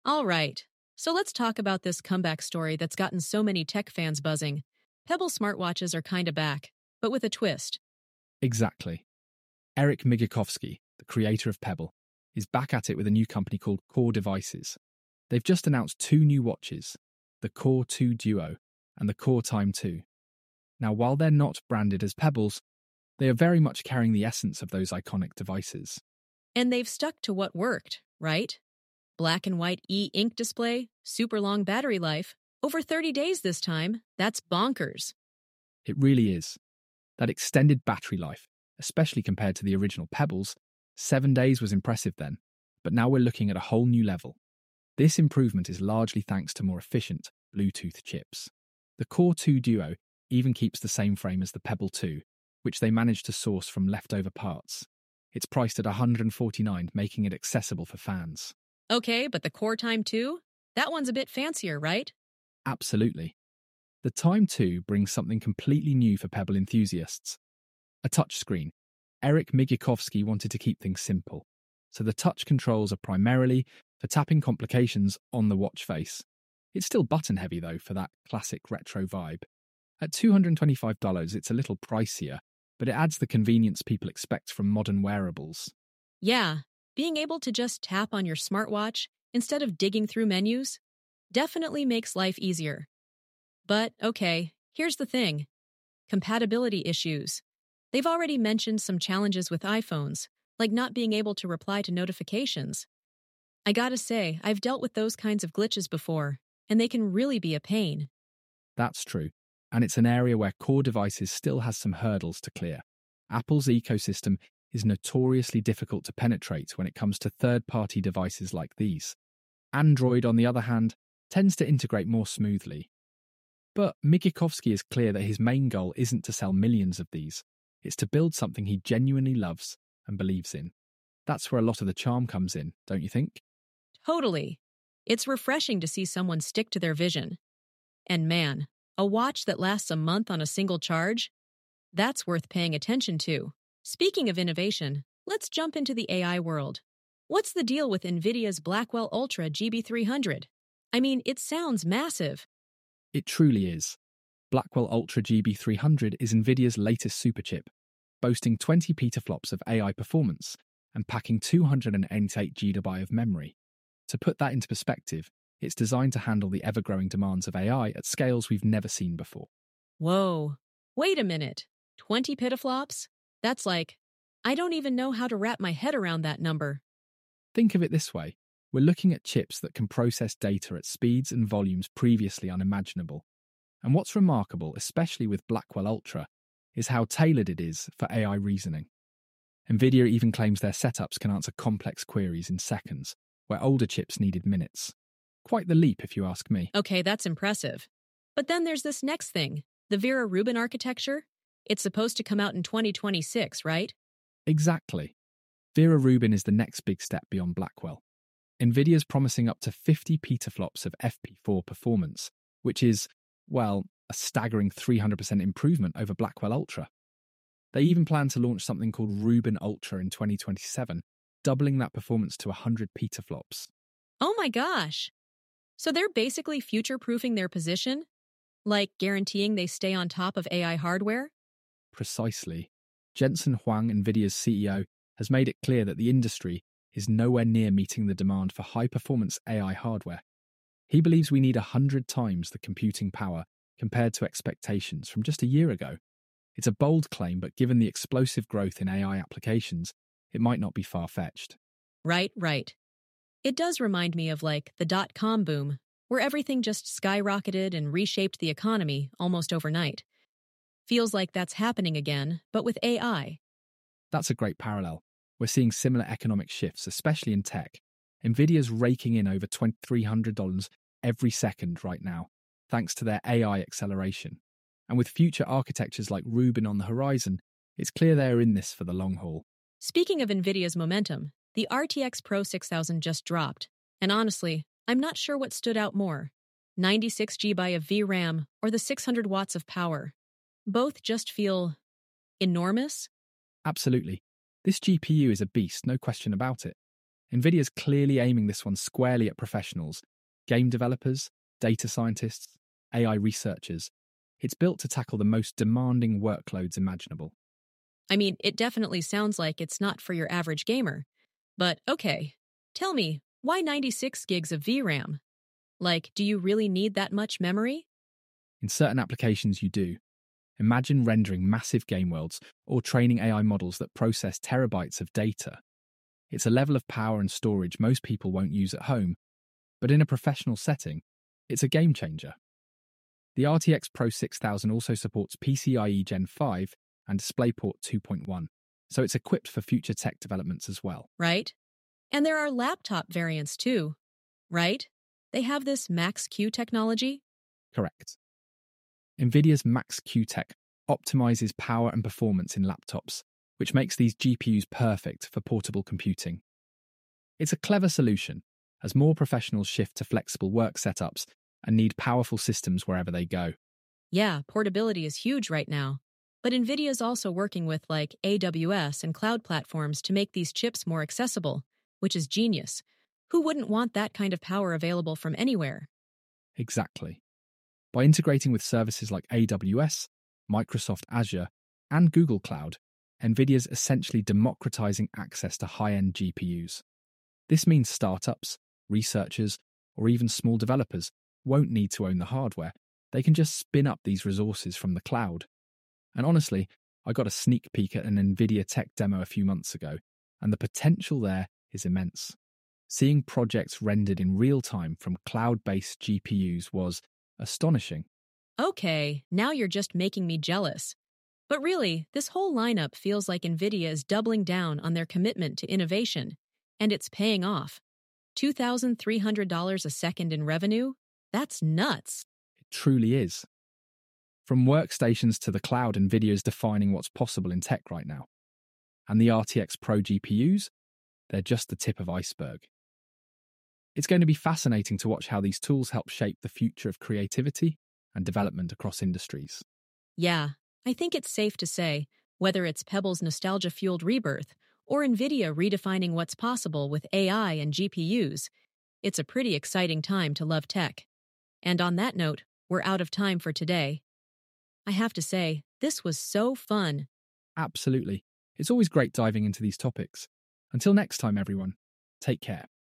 All right, so let's talk about this comeback story that's gotten so many tech fans buzzing. Pebble smartwatches are kinda back, but with a twist. Exactly. Eric Migalkowski, the creator of Pebble, is back at it with a new company called Core Devices. They've just announced two new watches, the Core 2 Duo and the Core Time 2. Now, while they're not branded as Pebbles, they are very much carrying the essence of those iconic devices. And they've stuck to what worked, right? Black and white e-ink display, super long battery life, over 30 days this time. That's bonkers. It really is. That extended battery life, especially compared to the original Pebbles, 7 days was impressive then, but now we're looking at a whole new level. This improvement is largely thanks to more efficient Bluetooth chips. The Core 2 Duo even keeps the same frame as the Pebble 2, which they managed to source from leftover parts. It's priced at $149, making it accessible for fans. Okay, but the Core Time 2? That one's a bit fancier, right? Absolutely. The Time 2 brings something completely new for Pebble enthusiasts. A touchscreen. Eric Migalkowski wanted to keep things simple, so the touch controls are primarily for tapping complications on the watch face. It's still button-heavy, though, for that classic retro vibe. At $225, it's a little pricier, but it adds the convenience people expect from modern wearables. Yeah, being able to just tap on your smartwatch instead of digging through menus definitely makes life easier. But, okay, here's the thing. Compatibility issues. They've already mentioned some challenges with iPhones, like not being able to reply to notifications. I gotta say, I've dealt with those kinds of glitches before, and they can really be a pain. That's true, and it's an area where Core Devices still has some hurdles to clear. Apple's ecosystem is notoriously difficult to penetrate when it comes to third-party devices like these. Android, on the other hand, tends to integrate more smoothly. But Migalkowski is clear that his main goal isn't to sell millions of these. It's to build something he genuinely loves and believes in. That's where a lot of the charm comes in, don't you think? Totally. It's refreshing to see someone stick to their vision. And man, a watch that lasts a month on a single charge? That's worth paying attention to. Speaking of innovation, let's jump into the AI world. What's the deal with NVIDIA's Blackwell Ultra GB300? I mean, it sounds massive. It truly is. Blackwell Ultra GB300 is NVIDIA's latest superchip, boasting 20 petaflops of AI performance and packing 288 GB of memory. To put that into perspective, it's designed to handle the ever-growing demands of AI at scales we've never seen before. Whoa. Wait a minute. 20 petaflops? That's like, I don't even know how to wrap my head around that number. Think of it this way. We're looking at chips that can process data at speeds and volumes previously unimaginable. And what's remarkable, especially with Blackwell Ultra, is how tailored it is for AI reasoning. NVIDIA even claims their setups can answer complex queries in seconds, where older chips needed minutes. Quite the leap, if you ask me. Okay, that's impressive. But then there's this next thing, the Vera Rubin architecture. It's supposed to come out in 2026, right? Exactly. Vera Rubin is the next big step beyond Blackwell. NVIDIA's promising up to 50 petaflops of FP4 performance, which is, well, a staggering 300% improvement over Blackwell Ultra. They even plan to launch something called Rubin Ultra in 2027, doubling that performance to 100 petaflops. Oh my gosh! So they're basically future-proofing their position? Like guaranteeing they stay on top of AI hardware? Precisely. Jensen Huang, NVIDIA's CEO, has made it clear that the industry is nowhere near meeting the demand for high-performance AI hardware. He believes we need 100 times the computing power compared to expectations from just a year ago. It's a bold claim, but given the explosive growth in AI applications, it might not be far-fetched. Right. It does remind me of like the dot-com boom, where everything just skyrocketed and reshaped the economy almost overnight. Feels like that's happening again, but with AI. That's a great parallel. We're seeing similar economic shifts, especially in tech. NVIDIA's raking in over $2,300 every second right now, thanks to their AI acceleration. And with future architectures like Rubin on the horizon, it's clear they're in this for the long haul. Speaking of NVIDIA's momentum, the RTX Pro 6000 just dropped. And honestly, I'm not sure what stood out more, 96 GB of VRAM or the 600 watts of power. Both just feel enormous. Absolutely. This GPU is a beast, no question about it. NVIDIA's clearly aiming this one squarely at professionals, game developers, data scientists, AI researchers. It's built to tackle the most demanding workloads imaginable. I mean, it definitely sounds like it's not for your average gamer. But okay, tell me, why 96 gigs of VRAM? Like, do you really need that much memory? In certain applications, you do. Imagine rendering massive game worlds or training AI models that process terabytes of data. It's a level of power and storage most people won't use at home, but in a professional setting, it's a game changer. The RTX Pro 6000 also supports PCIe Gen 5 and DisplayPort 2.1, so it's equipped for future tech developments as well. Right? And there are laptop variants too, right? They have this Max-Q technology? Correct. NVIDIA's Max-Q tech optimizes power and performance in laptops, which makes these GPUs perfect for portable computing. It's a clever solution, as more professionals shift to flexible work setups and need powerful systems wherever they go. Yeah, portability is huge right now. But NVIDIA's also working with like AWS and cloud platforms to make these chips more accessible, which is genius. Who wouldn't want that kind of power available from anywhere? Exactly. By integrating with services like AWS, Microsoft Azure, and Google Cloud, NVIDIA's essentially democratizing access to high-end GPUs. This means startups, researchers, or even small developers won't need to own the hardware. They can just spin up these resources from the cloud. And honestly, I got a sneak peek at an NVIDIA tech demo a few months ago, and the potential there is immense. Seeing projects rendered in real time from cloud-based GPUs was astonishing. Okay, now you're just making me jealous. But really, this whole lineup feels like NVIDIA is doubling down on their commitment to innovation, and it's paying off. $2,300 a second in revenue? That's nuts. It truly is. From workstations to the cloud, NVIDIA is defining what's possible in tech right now. And the RTX Pro GPUs? They're just the tip of iceberg. It's going to be fascinating to watch how these tools help shape the future of creativity and development across industries. Yeah, I think it's safe to say, whether it's Pebble's nostalgia-fueled rebirth or NVIDIA redefining what's possible with AI and GPUs, it's a pretty exciting time to love tech. And on that note, we're out of time for today. I have to say, this was so fun. Absolutely. It's always great diving into these topics. Until next time, everyone, take care.